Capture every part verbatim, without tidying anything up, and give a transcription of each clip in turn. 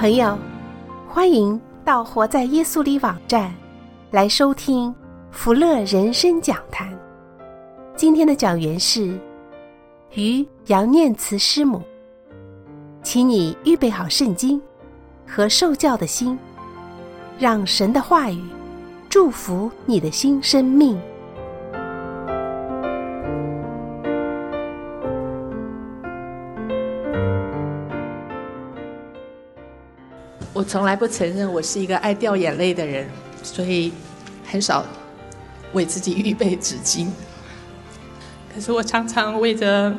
朋友，欢迎到活在耶稣里网站来收听福乐人生讲坛。今天的讲员是于杨念慈师母，请你预备好圣经和受教的心，让神的话语祝福你的新生命。 我从来不承认我是一个爱掉眼泪的人，所以很少为自己预备纸巾。可是我常常为着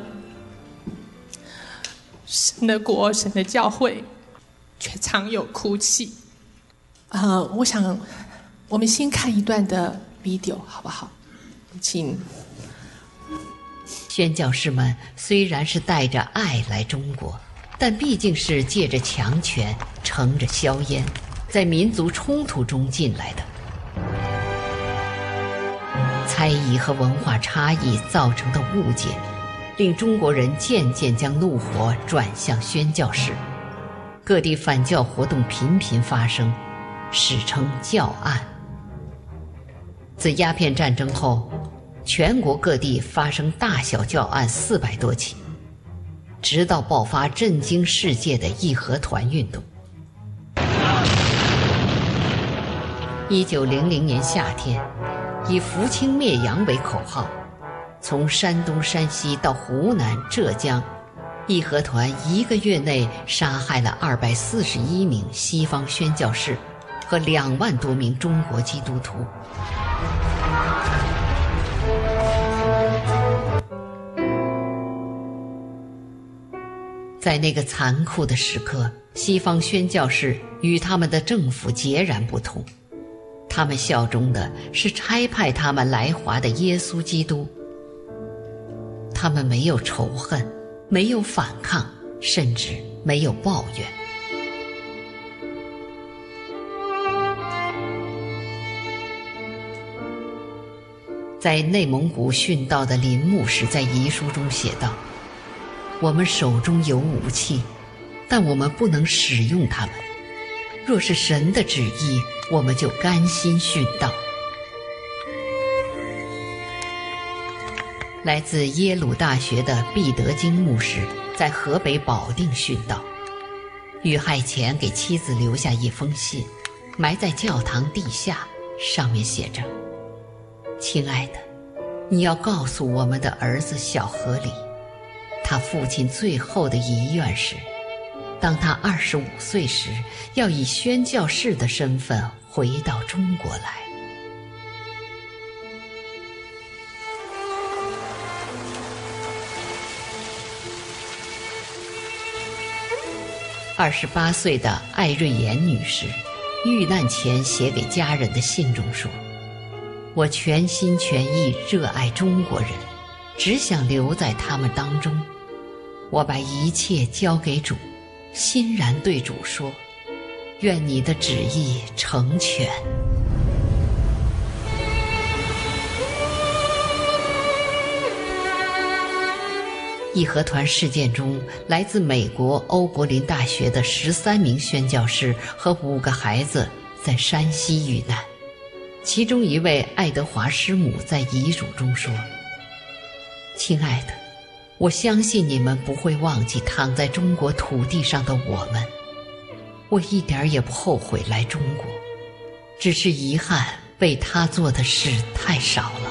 神的国、神的教会，却常有哭泣。呃，我想我们先看一段的 video 好不好？请。 宣教士们虽然是带着爱来中国，但毕竟是借着强权，乘着硝烟，在民族冲突中进来的。猜疑和文化差异造成的误解，令中国人渐渐将怒火转向宣教士，各地反教活动频频发生，史称教案。自鸦片战争后，全国各地发生大小教案四百多起，直到爆发震惊世界的义和团运动。一九零零年夏天，以扶清灭洋为口号，从山东、山西到湖南、浙江，义和团一个月内杀害了二百四十一名西方宣教士和两万多名中国基督徒。在那个残酷的时刻，西方宣教士与他们的政府截然不同，他们效忠的是差派他们来华的耶稣基督。他们没有仇恨，没有反抗，甚至没有抱怨。在内蒙古殉道的林牧师在遗书中写道，我们手中有武器，但我们不能使用它们。若是神的旨意，我们就甘心殉道。来自耶鲁大学的毕德金牧师在河北保定殉道，遇害前给妻子留下一封信，埋在教堂地下，上面写着：亲爱的，你要告诉我们的儿子小河里，他父亲最后的遗愿是，当他二十五岁时，要以宣教士的身份回到中国来。二十八岁的艾瑞妍女士，遇难前写给家人的信中说：我全心全意热爱中国人，只想留在他们当中。我把一切交给主，欣然对主说：愿你的旨意成全。义和团事件中，来自美国欧柏林大学的十三名宣教士和五个孩子在山西遇难。其中一位爱德华师母在遗嘱中说：亲爱的，我相信你们不会忘记躺在中国土地上的我们。我一点也不后悔来中国，只是遗憾为他做的事太少了。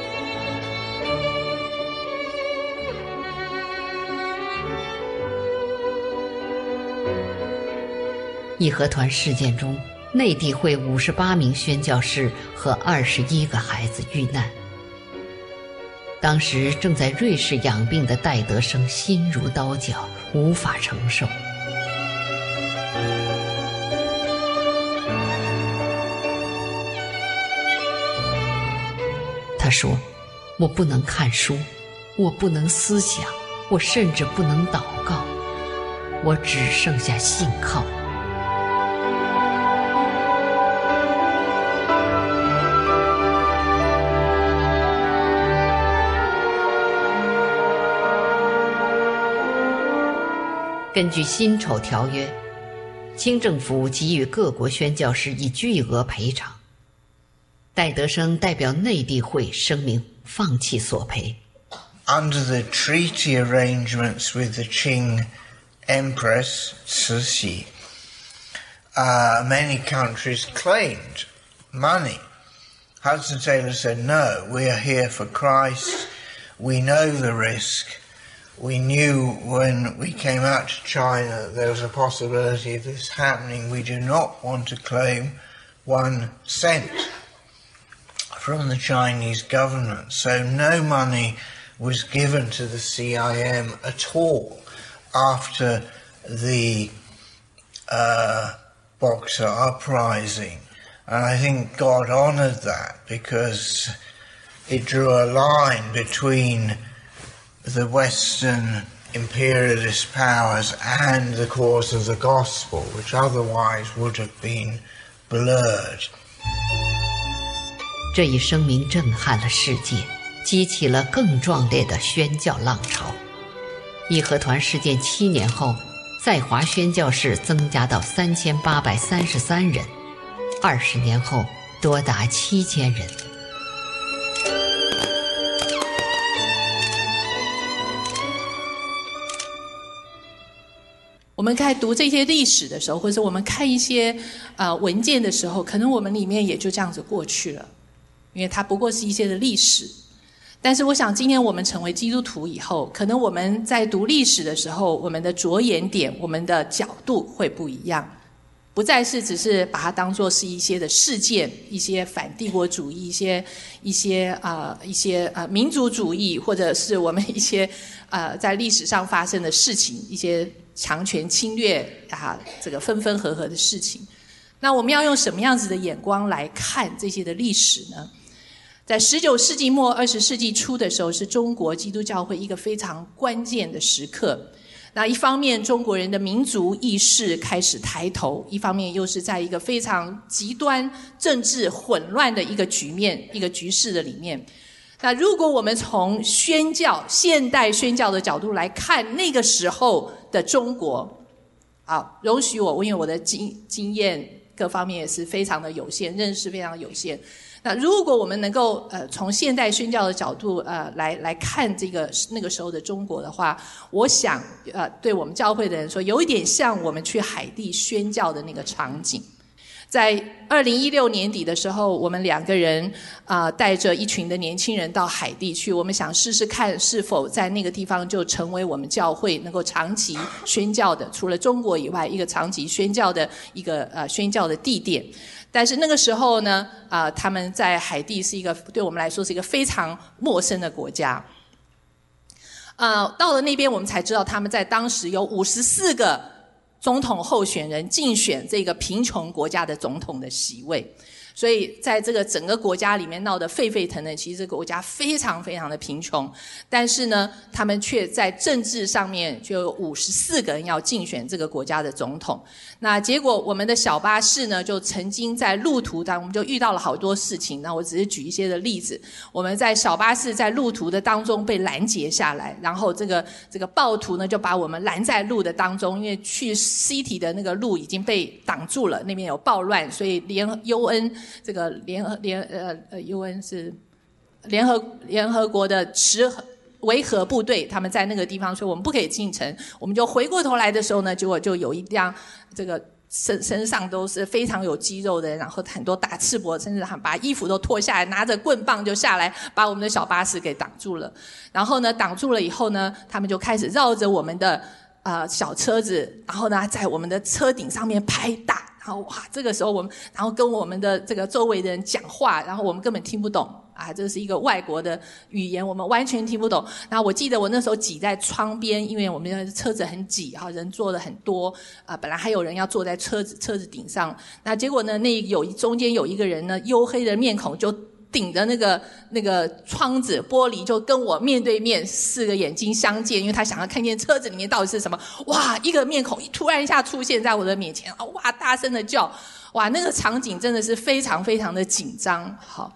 义和团事件中，内地会五十八名宣教士和二十一个孩子遇难。当时正在瑞士养病的戴德生心如刀绞，无法承受。他说：我不能看书，我不能思想，我甚至不能祷告，我只剩下信靠。根据辛丑条约， 清政府给予各国宣教士以巨额赔偿。戴德生代表内地会声明放弃索赔。 Under the treaty arrangements with the Qing Empress Cixi, uh, many countries claimed money. Hudson Taylor said, no, we are here for Christ. We know the risk. We knew when we came out to China there was a possibility of this happening. We do not want to claim one cent from the Chinese government. So no money was given to the C I M at all after the uh, Boxer uprising. And I think God honoured that because it drew a line between the Western imperialist powers and the cause of the gospel, which otherwise would have been blurred. 这一声明震撼了世界，激起了更壮烈的宣教浪潮。义和团事件七年后，在华宣教士增加到三千八百三十三人，二十年后多达七千人。 我们在读这些历史的时候，或者我们看一些呃文件的时候，可能我们里面也就这样子过去了，因为它不过是一些的历史。但是我想今天我们成为基督徒以后，可能我们在读历史的时候，我们的着眼点，我们的角度会不一样，不再是只是把它当作是一些的事件，一些反帝国主义，一些一些啊、呃、一些啊、呃、民族主义，或者是我们一些呃在历史上发生的事情，一些强权侵略啊这个分分合合的事情。那我们要用什么样子的眼光来看这些的历史呢？在十九世纪末二十世纪初的时候，是中国基督教会一个非常关键的时刻。那一方面中国人的民族意识开始抬头，一方面又是在一个非常极端政治混乱的一个局面一个局势的里面。那如果我们从宣教现代宣教的角度来看那个时候的中国，好，容许我，因为我的经经验各方面也是非常的有限，认识非常有限。那如果我们能够呃从现代宣教的角度呃来来看这个那个时候的中国的话，我想呃对我们教会的人说，有一点像我们去海地宣教的那个场景。在二零一六年底的时候，我们两个人啊、呃、带着一群的年轻人到海地去，我们想试试看是否在那个地方就成为我们教会能够长期宣教的，除了中国以外一个长期宣教的一个呃宣教的地点。但是那个时候呢，啊、呃，他们在海地是一个对我们来说是一个非常陌生的国家。呃，到了那边我们才知道，他们在当时有五十四个总统候选人竞选这个贫穷国家的总统的席位。所以在这个整个国家里面闹得沸沸腾腾，其实这个国家非常非常的贫穷，但是呢他们却在政治上面就有五十四个人要竞选这个国家的总统。那结果我们的小巴士呢就曾经在路途当中，我们就遇到了好多事情，那我只是举一些的例子。我们在小巴士在路途的当中被拦截下来，然后这个这个暴徒呢就把我们拦在路的当中，因为去 City 的那个路已经被挡住了，那边有暴乱，所以联 U N这个联合联呃呃 U N 是联合联合国的持维和部队，他们在那个地方说我们不可以进城。我们就回过头来的时候呢，结果就有一辆这个身身上都是非常有肌肉的人，然后很多大赤膊，甚至把衣服都脱下来，拿着棍棒就下来，把我们的小巴士给挡住了。然后呢，挡住了以后呢，他们就开始绕着我们的呃小车子，然后呢，在我们的车顶上面拍打。然后哇，这个时候我们，然后跟我们的这个周围的人讲话，然后我们根本听不懂啊，这是一个外国的语言，我们完全听不懂。然后我记得我那时候挤在窗边，因为我们的车子很挤哈，人坐的很多啊、呃，本来还有人要坐在车子车子顶上，那结果呢，那有中间有一个人呢，黝黑的面孔就顶着那个那个窗子玻璃，就跟我面对面，四个眼睛相见，因为他想要看见车子里面到底是什么。哇，一个面孔突然一下出现在我的面前，哇，大声的叫，哇，那个场景真的是非常非常的紧张。好，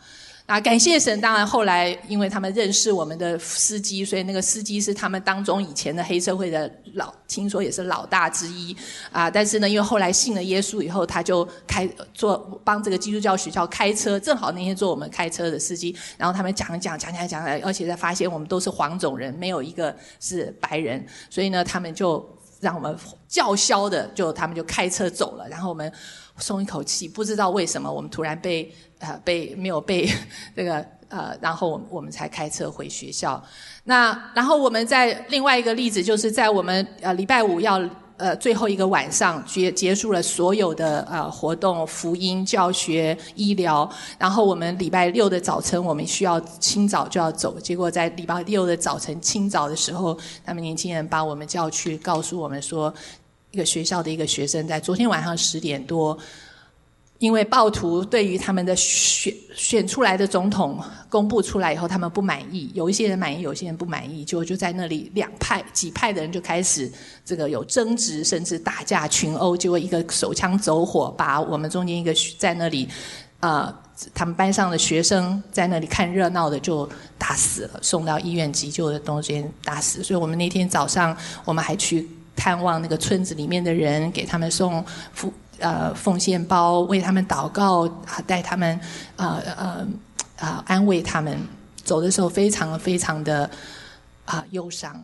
啊，感谢神！当然后来因为他们认识我们的司机，所以那个司机是他们当中以前的黑社会的老，听说也是老大之一啊。但是呢，因为后来信了耶稣以后，他就开做帮这个基督教学校开车，正好那天做我们开车的司机。然后他们讲讲讲讲讲，而且才发现我们都是黄种人，没有一个是白人，所以呢，他们就让我们叫嚣的，就他们就开车走了。然后我们松一口气，不知道为什么我们突然被。呃，被没有被这个呃，然后我们我们才开车回学校。那然后我们在另外一个例子，就是在我们呃礼拜五要呃最后一个晚上结结束了所有的呃活动，福音教学、医疗。然后我们礼拜六的早晨，我们需要清早就要走。结果在礼拜六的早晨清早的时候，他们年轻人把我们叫去，告诉我们说，一个学校的一个学生在昨天晚上十点多。因为暴徒对于他们的选选出来的总统公布出来以后，他们不满意，有一些人满意，有些人不满意，就就在那里两派几派的人就开始这个有争执，甚至打架群殴，结果一个手枪走火，把我们中间一个在那里呃他们班上的学生在那里看热闹的就打死了，送到医院急救的中间打死。所以我们那天早上我们还去探望那个村子里面的人，给他们送福呃，奉献包，为他们祷告，带他们，呃呃呃，安慰他们。走的时候非常非常的啊、呃、忧伤。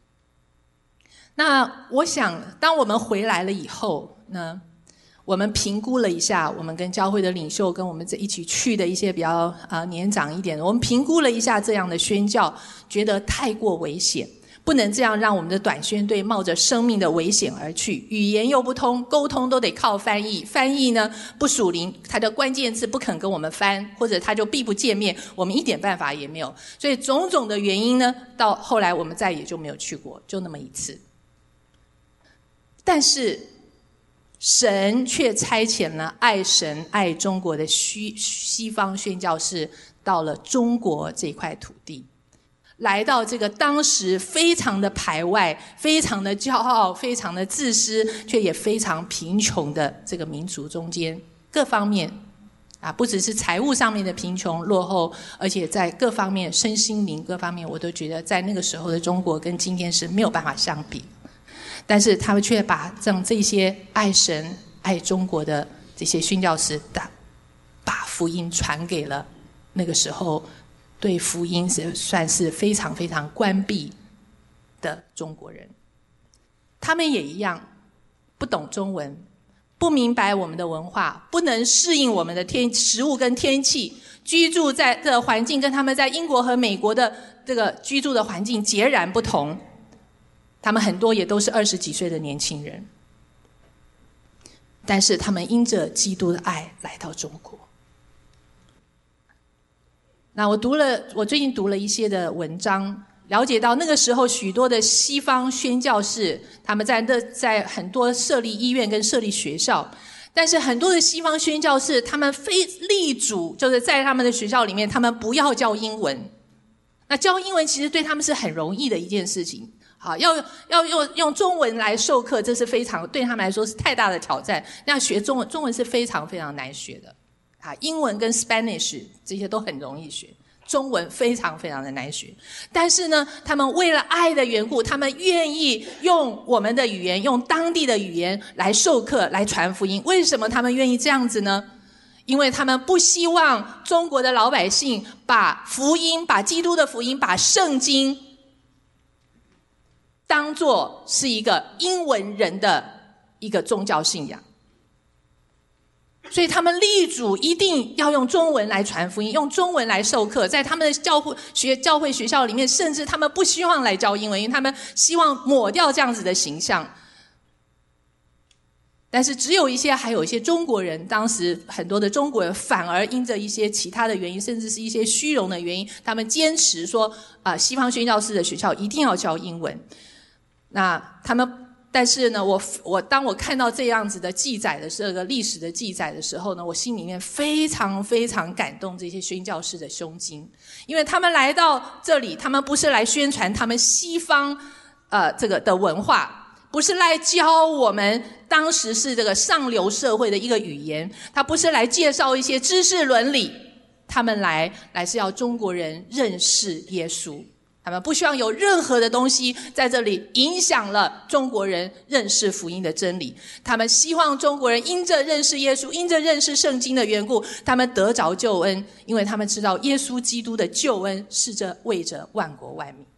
那我想，当我们回来了以后呢，我们评估了一下，我们跟教会的领袖，跟我们这一起去的一些比较啊、呃、年长一点的，我们评估了一下这样的宣教，觉得太过危险。不能这样让我们的短宣队冒着生命的危险而去，语言又不通，沟通都得靠翻译。翻译呢不属灵，他的关键字不肯跟我们翻，或者他就避不见面，我们一点办法也没有。所以种种的原因呢，到后来我们再也就没有去过，就那么一次。但是神却差遣了爱神爱中国的西西方宣教士到了中国这块土地，来到这个当时非常的排外、非常的骄傲、非常的自私，却也非常贫穷的这个民族中间，各方面啊，不只是财务上面的贫穷落后，而且在各方面身心灵各方面，我都觉得在那个时候的中国跟今天是没有办法相比。但是他们却把让这些爱神爱中国的这些宣教士，把福音传给了那个时候对福音是算是非常非常关闭的中国人。他们也一样不懂中文，不明白我们的文化，不能适应我们的天食物跟天气，居住在的环境跟他们在英国和美国的这个居住的环境截然不同。他们很多也都是二十几岁的年轻人，但是他们因着基督的爱来到中国。那我读了，我最近读了一些的文章，了解到那个时候许多的西方宣教士，他们在那在很多设立医院跟设立学校，但是很多的西方宣教士，他们非力主，就是在他们的学校里面，他们不要教英文。那教英文其实对他们是很容易的一件事情。好，要要用用中文来授课，这是非常对他们来说是太大的挑战。那学中文，中文是非常非常难学的。啊，英文跟 Spanish 这些都很容易学，中文非常非常的难学。但是呢，他们为了爱的缘故，他们愿意用我们的语言，用当地的语言来授课，来传福音。为什么他们愿意这样子呢？因为他们不希望中国的老百姓把福音，把基督的福音，把圣经当作是一个英文人的一个宗教信仰。所以他们立主一定要用中文来传福音，用中文来授课，在他们的教会学教会学校里面，甚至他们不希望来教英文，因为他们希望抹掉这样子的形象。但是只有一些还有一些中国人，当时很多的中国人反而因着一些其他的原因，甚至是一些虚荣的原因，他们坚持说啊、呃，西方宣教士的学校一定要教英文。那他们但是呢，我我当我看到这样子的记载的这个历史的记载的时候呢，我心里面非常非常感动这些宣教士的胸襟，因为他们来到这里，他们不是来宣传他们西方呃这个的文化，不是来教我们当时是这个上流社会的一个语言，他不是来介绍一些知识伦理， 他们来来是要中国人认识耶稣，他们不希望有任何的东西在这里影响了中国人认识福音的真理。他们希望中国人因着认识耶稣，因着认识圣经的缘故，他们得着救恩，因为他们知道耶稣基督的救恩是这为着万国万民。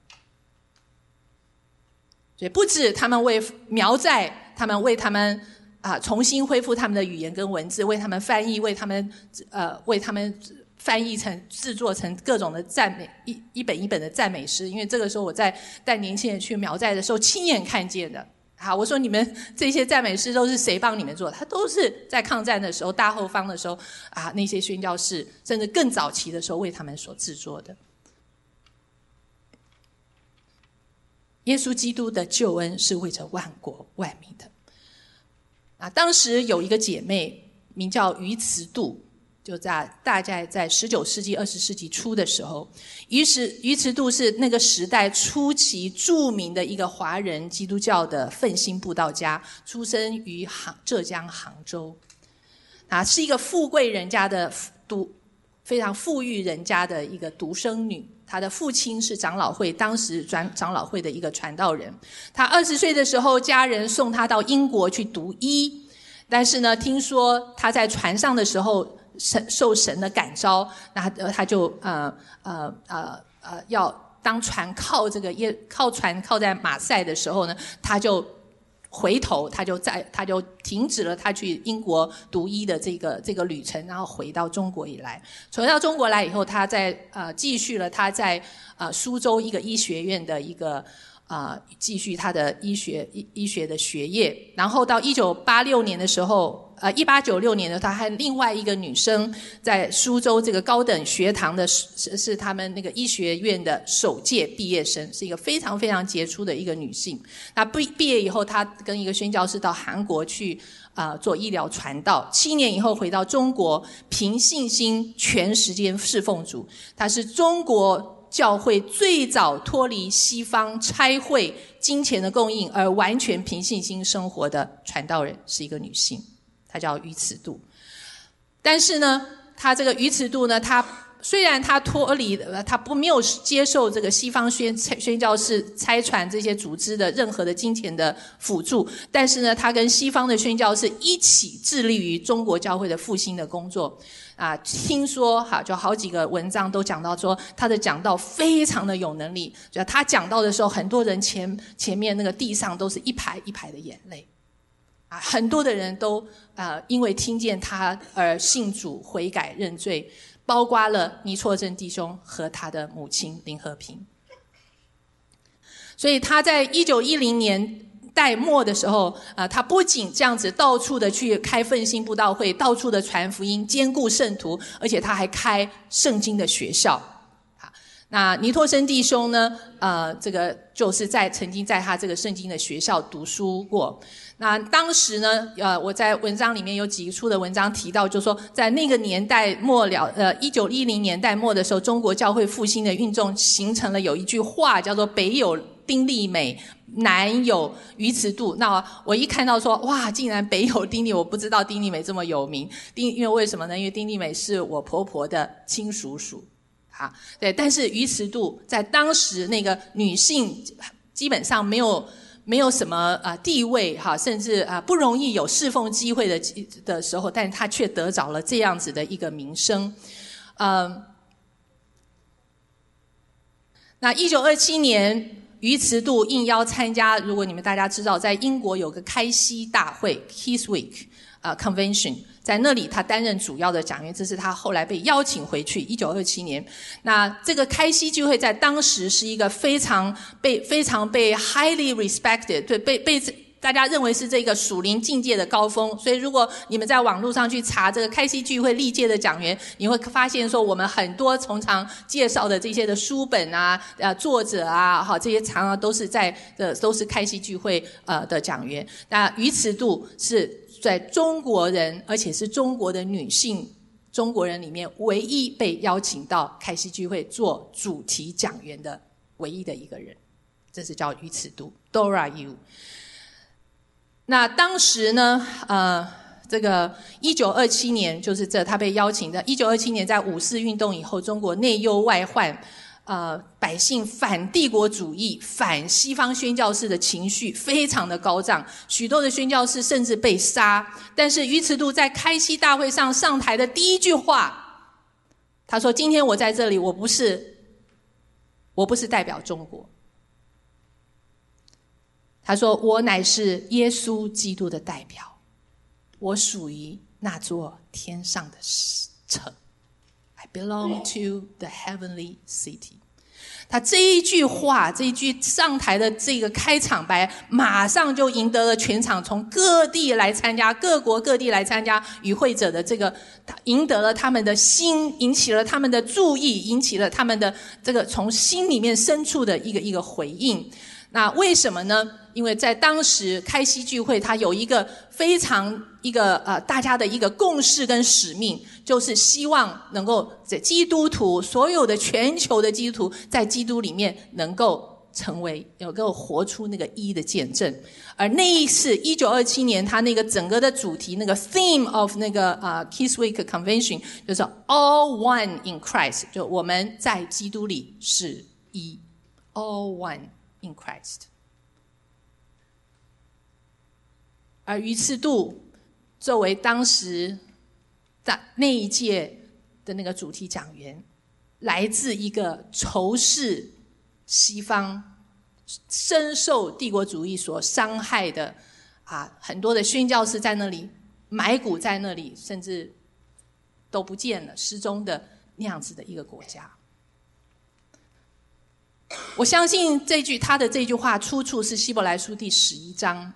所以不止他们为苗寨，他们为他们啊重新恢复他们的语言跟文字，为他们翻译，为他们呃为他们翻译成制作成各种的赞美一一本一本的赞美诗。因为这个时候我在带年轻人去苗寨的时候亲眼看见的。好，我说你们这些赞美诗都是谁帮你们做？他都是在抗战的时候大后方的时候啊，那些宣教士甚至更早期的时候为他们所制作的。耶稣基督的救恩是为着万国万民的。啊，当时有一个姐妹名叫于慈度，就在大概在十九世纪二十世纪初的时候，于是于慈度是那个时代初期著名的一个华人基督教的奋兴布道家，出生于杭浙江杭州。啊，是一个富贵人家的独非常富裕人家的一个独生女。他的父亲是长老会当时长老会的一个传道人。他二十岁的时候，家人送他到英国去读医，但是呢，听说他在船上的时候神受神的感召，那他就呃呃呃呃要当船靠这个靠船靠在马赛的时候呢，他就回头，他就在他就停止了他去英国读医的这个这个旅程，然后回到中国以来。回到中国来以后，他在呃继续了他在呃苏州一个医学院的一个呃继续他的医学医医学的学业。然后到一九八六年的时候，呃一八九六年的他和另外一个女生在苏州这个高等学堂的是是他们那个医学院的首届毕业生，是一个非常非常杰出的一个女性。那毕毕业以后，她跟一个宣教士到韩国去呃做医疗传道，七年以后回到中国，凭信心全时间侍奉主。她是中国教会最早脱离西方差会金钱的供应而完全凭信心生活的传道人，是一个女性，她叫于慈度。但是呢，她这个于慈度呢，她虽然她脱离她不没有接受这个西方宣宣教士差传这些组织的任何的金钱的辅助，但是呢，她跟西方的宣教士一起致力于中国教会的复兴的工作。啊，听说哈，就好几个文章都讲到说，他的讲道非常的有能力。就他讲道的时候，很多人前前面那个地上都是一排一排的眼泪，啊，很多的人都呃因为听见他而信主悔改认罪，包括了倪错正弟兄和他的母亲林和平。所以他在一九一零年代末的时候，呃，他不仅这样子到处的去开奋兴布道会，到处的传福音，兼顾圣徒，而且他还开圣经的学校。好，那倪柝声弟兄呢，呃，这个就是在曾经在他这个圣经的学校读书过。那当时呢，呃，我在文章里面有几处的文章提到，就是说在那个年代末了，呃，一九一零年代末的时候，中国教会复兴的运动形成了有一句话叫做“北有丁利美，南有于慈度”。那我一看到说，哇，竟然北有丁利，我不知道丁利美这么有名。丁，因为为什么呢？因为丁利美是我婆婆的亲叔叔。好，对，但是于慈度在当时那个女性基本上没有。没有什么呃地位哈，甚至啊、呃、不容易有侍奉机会的的时候，但是他却得着了这样子的一个名声。嗯，那一九二七年，于慈度应邀参加，如果你们大家知道，在英国有个开西大会 （Keys Week） 呃 Convention。在那里他担任主要的讲员，这是他后来被邀请回去一九二七年。那这个开西聚会在当时是一个非常被非常被 highly respected， 对，被被大家认为是这个属灵境界的高峰。所以如果你们在网络上去查这个开西聚会历届的讲员，你会发现说我们很多从常介绍的这些的书本啊、呃作者啊，哈，这些常常都是在的都是开西聚会呃的讲员。那于慈度是在中国人，而且是中国的女性中国人里面唯一被邀请到开西聚会做主题讲员的唯一的一个人，这是叫于慈度 Dora Yu。那当时呢，呃， 这个一九二七年，就是这他被邀请的。一九二七年在五四运动以后，中国内忧外患，呃，百姓反帝国主义、反西方宣教士的情绪非常的高涨，许多的宣教士甚至被杀。但是于慈度在开西大会上上台的第一句话，他说：“今天我在这里，我不是，我不是代表中国。”他说：“我乃是耶稣基督的代表。”我属于那座天上的城 I belong to the heavenly city。 他这一句话，这一句上台的这个开场白，马上就赢得了全场从各地来参加，各国各地来参加与会者的这个，赢得了他们的心，引起了他们的注意，引起了他们的这个从心里面深处的一个一个回应。那为什么呢？因为在当时开西聚会，它有一个非常一个呃大家的一个共识跟使命，就是希望能够在基督徒所有的全球的基督徒在基督里面能够成为能够活出那个一的见证。而那一次一九二七年，它那个整个的主题，那个 theme of 那个呃 Keswick Convention 就是 all one in Christ， 就我们在基督里是一 all one in Christ。 而于次度作为当时在那一届的那个主题讲员，来自一个仇视西方、深受帝国主义所伤害的啊，很多的宣教士在那里埋骨在那里，甚至都不见了、失踪的那样子的一个国家。我相信这句他的这句话出处是希伯来书第十一章。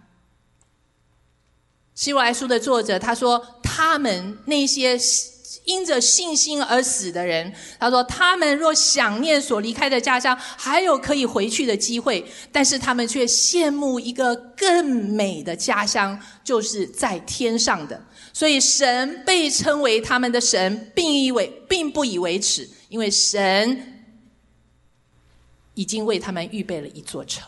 希伯来书的作者他说，他们那些因着信心而死的人，他说他们若想念所离开的家乡，还有可以回去的机会，但是他们却羡慕一个更美的家乡，就是在天上的。所以神被称为他们的神，并以为并不以为耻，因为神已经为他们预备了一座城。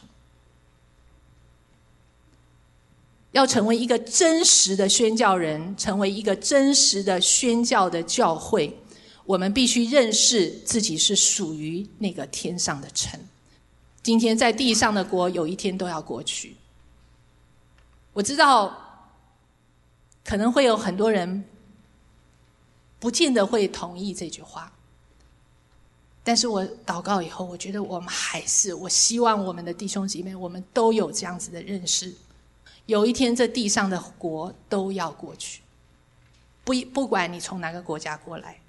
要成为一个真实的宣教人，成为一个真实的宣教的教会，我们必须认识自己是属于那个天上的城。今天在地上的国，有一天都要过去。我知道可能会有很多人不见得会同意这句话，但是我祷告以后，我觉得我们还是，我希望我们的弟兄姐妹，我们都有这样子的认识。有一天这地上的国都要过去，不不管你从哪个国家过来，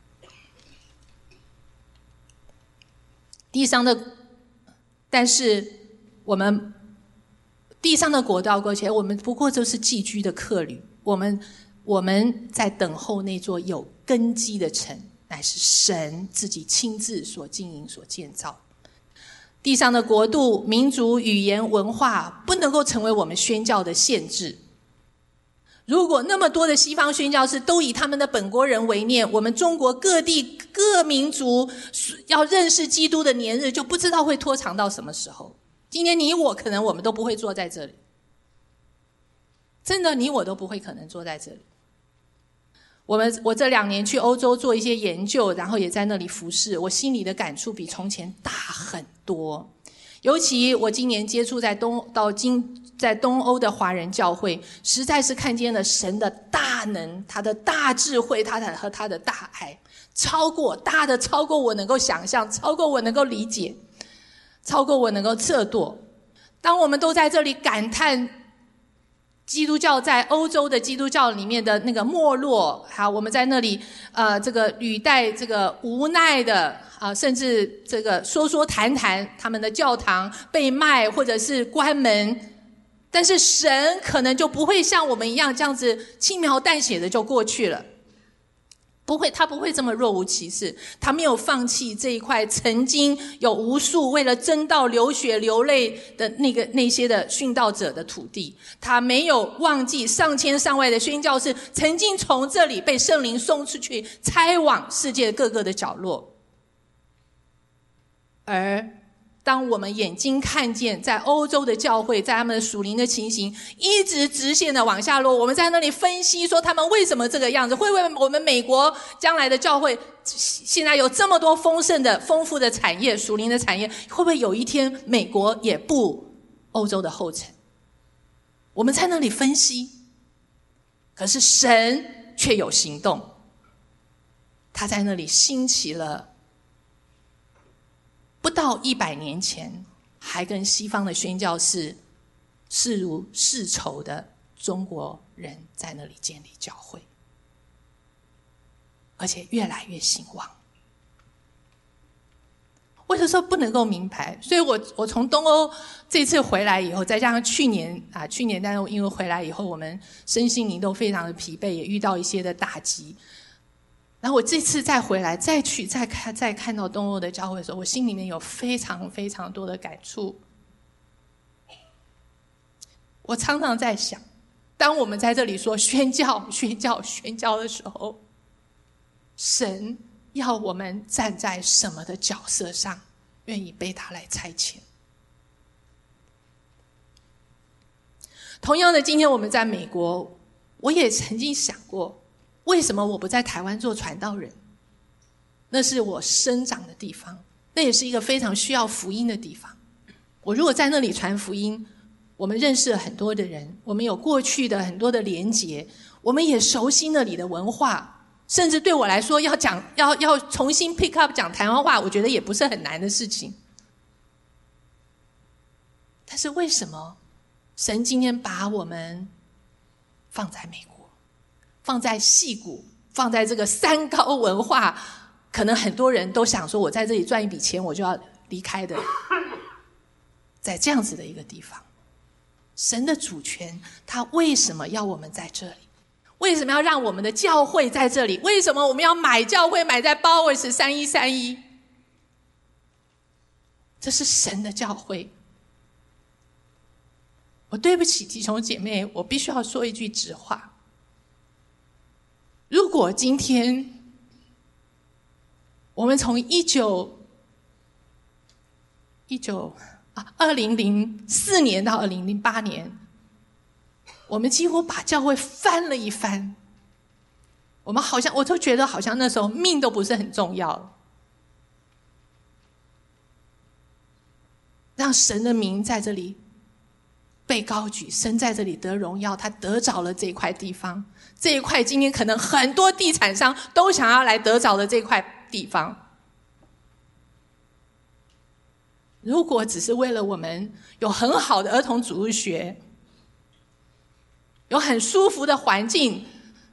地上的，但是我们地上的国都要过去，我们不过就是寄居的客旅，我们我们在等候那座有根基的城，乃是神自己亲自所经营所建造。地上的国度、民族、语言、文化不能够成为我们宣教的限制。如果那么多的西方宣教士都以他们的本国人为念，我们中国各地各民族要认识基督的年日就不知道会拖长到什么时候。今天你我可能我们都不会坐在这里，真的你我都不会可能坐在这里。我们我这两年去欧洲做一些研究，然后也在那里服侍，我心里的感触比从前大很多。尤其我今年接触在东到今在东欧的华人教会，实在是看见了神的大能，他的大智慧，他的和他的大爱，超过大的超过我能够想象，超过我能够理解，超过我能够测度。当我们都在这里感叹基督教在欧洲的基督教里面的那个没落，好，我们在那里呃这个履带这个无奈的啊、呃，甚至这个说说谈谈他们的教堂被卖或者是关门，但是神可能就不会像我们一样这样子轻描淡写的就过去了。不会，他不会这么若无其事，他没有放弃这一块曾经有无数为了真道流血流泪的那个那些的殉道者的土地，他没有忘记上千上万的宣教士曾经从这里被圣灵送出去，差往世界各个的角落。而当我们眼睛看见在欧洲的教会，在他们的属灵的情形一直直线的往下落，我们在那里分析说他们为什么这个样子，会不会我们美国将来的教会现在有这么多丰盛的丰富的产业，属灵的产业，会不会有一天美国也步欧洲的后尘？我们在那里分析，可是神却有行动，他在那里兴起了不到一百年前还跟西方的宣教士势如世仇的中国人在那里建立教会，而且越来越兴旺。我有时候不能够明白，所以我我从东欧这次回来以后，再加上去年啊，去年但是因为回来以后，我们身心灵都非常的疲惫，也遇到一些的打击。然后我这次再回来，再去再看再看到东欧的教会的时候，我心里面有非常非常多的感触。我常常在想，当我们在这里说宣教、宣教、宣教的时候，神要我们站在什么的角色上，愿意被他来差遣？同样的，今天我们在美国，我也曾经想过，为什么我不在台湾做传道人？那是我生长的地方，那也是一个非常需要福音的地方。我如果在那里传福音，我们认识了很多的人，我们有过去的很多的连结，我们也熟悉那里的文化，甚至对我来说，要讲要要重新 pick up 讲台湾话，我觉得也不是很难的事情。但是为什么神今天把我们放在美国，放在矽谷，放在这个三高文化，可能很多人都想说，我在这里赚一笔钱，我就要离开的，在这样子的一个地方，神的主权，他为什么要我们在这里？为什么要让我们的教会在这里？为什么我们要买教会买在 Bowers 三一三一？这是神的教会。我对不起弟兄姐妹，我必须要说一句直话。如果今天我们从一九一九啊二零零四年到二零零八年，我们几乎把教会翻了一番，我们好像我都觉得好像那时候命都不是很重要，让神的名在这里被高举，神在这里得荣耀，他得着了这块地方，这一块今天可能很多地产商都想要来得着的这块地方。如果只是为了我们有很好的儿童主日学，有很舒服的环境，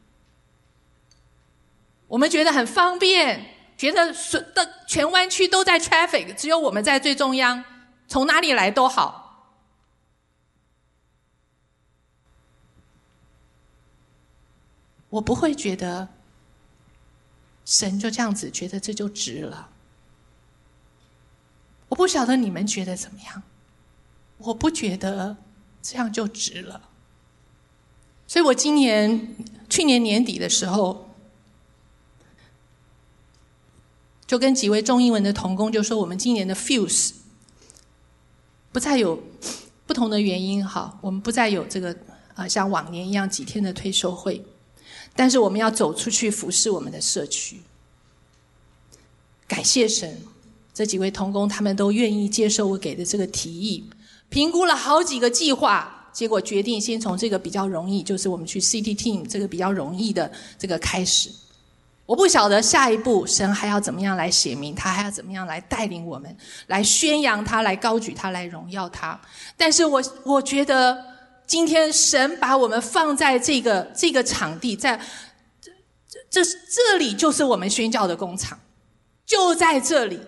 我们觉得很方便，觉得全湾区都在 traffic， 只有我们在最中央，从哪里来都好，我不会觉得神就这样子觉得这就值了。我不晓得你们觉得怎么样，我不觉得这样就值了。所以我今年去年年底的时候，就跟几位中英文的同工就说，我们今年的 Fuse 不再有不同的原因，好，我们不再有这个啊像往年一样几天的退休会，但是我们要走出去服侍我们的社区。感谢神，这几位同工他们都愿意接受我给的这个提议，评估了好几个计划，结果决定先从这个比较容易，就是我们去 City Team 这个比较容易的这个开始。我不晓得下一步神还要怎么样来写明，他还要怎么样来带领我们，来宣扬他，来高举他，来荣耀他。但是我我觉得今天神把我们放在这个这个场地，在这这里就是我们宣教的工厂，就在这里。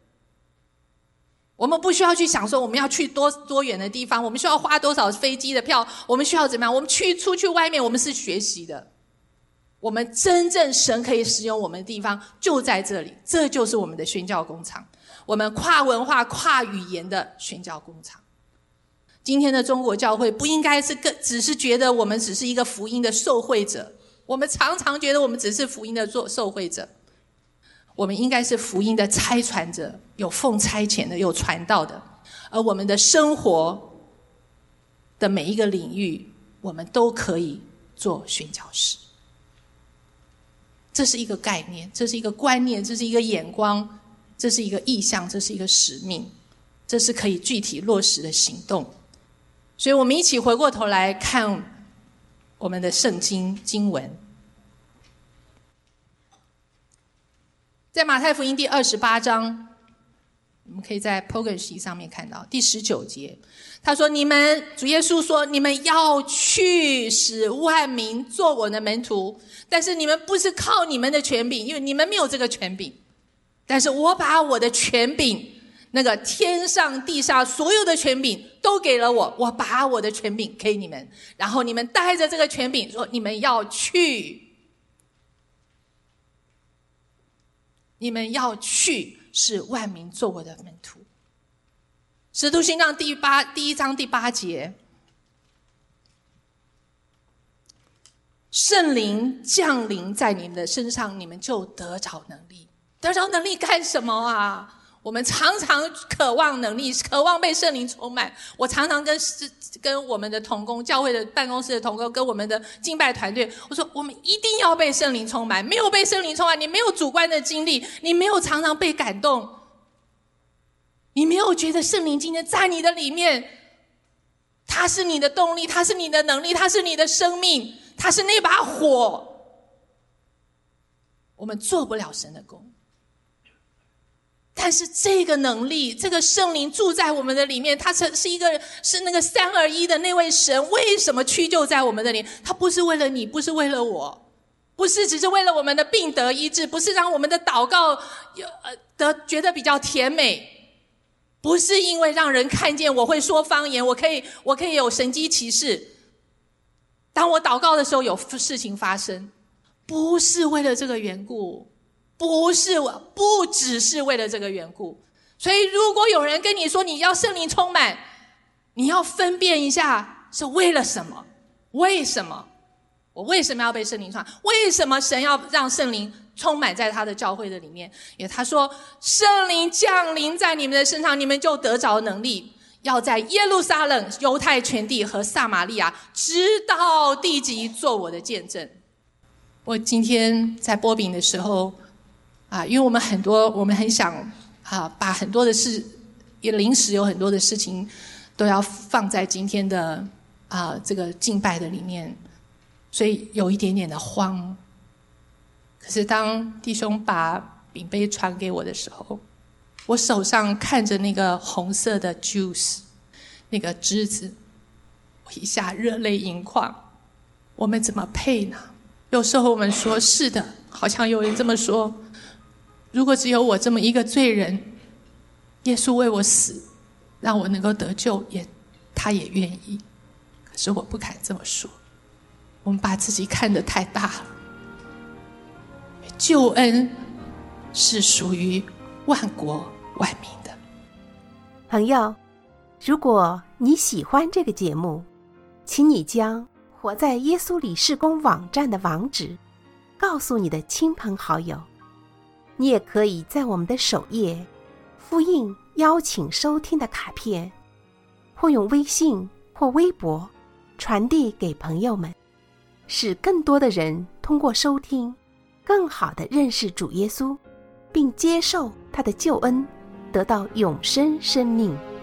我们不需要去想说我们要去多多远的地方，我们需要花多少飞机的票，我们需要怎么样，我们去出去外面，我们是学习的。我们真正神可以使用我们的地方就在这里，这就是我们的宣教工厂，我们跨文化跨语言的宣教工厂。今天的中国教会不应该是更只是觉得我们只是一个福音的受惠者，我们常常觉得我们只是福音的受惠者。 我们应该是福音的差传者，有奉差遣的，有传道的。而我们的生活的每一个领域，我们都可以做宣教士。这是一个概念，这是一个观念，这是一个眼光，这是一个意向，这是一个使命，这是可以具体落实的行动。所以我们一起回过头来看我们的圣经经文，在马太福音第二十八章，我们可以在 program sheet 上面看到第十九节，他说：你们主耶稣说，你们要去使万民做我的门徒，但是你们不是靠你们的权柄，因为你们没有这个权柄，但是我把我的权柄，那个天上地下所有的权柄都给了我，我把我的权柄给你们，然后你们带着这个权柄说，你们要去，你们要去使万民做我的门徒。使徒行传第八第一章第八节，圣灵降临在你们的身上，你们就得着能力。得着能力干什么啊？我们常常渴望能力，渴望被圣灵充满。我常常跟跟我们的同工，教会的办公室的同工，跟我们的敬拜团队，我说我们一定要被圣灵充满。没有被圣灵充满，你没有主观的经历，你没有常常被感动，你没有觉得圣灵今天在你的里面，他是你的动力，他是你的能力，他是你的生命，他是那把火，我们做不了神的工。但是这个能力，这个圣灵住在我们的里面，他是一个是那个三而一的那位神，为什么屈就在我们的里面？他不是为了你，不是为了我，不是只是为了我们的病得医治，不是让我们的祷告呃得觉得比较甜美，不是因为让人看见我会说方言，我可以我可以有神迹奇事，当我祷告的时候有事情发生，不是为了这个缘故，不是，不只是为了这个缘故。所以如果有人跟你说你要圣灵充满，你要分辨一下是为了什么？为什么？我为什么要被圣灵充满？为什么神要让圣灵充满在他的教会的里面？因为他说圣灵降临在你们的身上，你们就得着能力，要在耶路撒冷、犹太全地和撒玛利亚直到地极做我的见证。我今天在播饼的时候啊，因为我们很多，我们很想啊，把很多的事，也临时有很多的事情都要放在今天的啊这个敬拜的里面，所以有一点点的慌。可是当弟兄把饼杯传给我的时候，我手上看着那个红色的 juice， 那个汁子，我一下热泪盈眶。我们怎么配呢？有时候我们说是的，好像有人这么说，如果只有我这么一个罪人，耶稣为我死，让我能够得救，也他也愿意。可是我不敢这么说，我们把自己看得太大了。救恩是属于万国万民的。 朋友，如果你喜欢这个节目，请你将活在耶稣里事工网站的网址告诉你的亲朋好友。你也可以在我们的首页复印邀请收听的卡片，或用微信或微博传递给朋友们，使更多的人通过收听更好地认识主耶稣，并接受他的救恩，得到永生生命。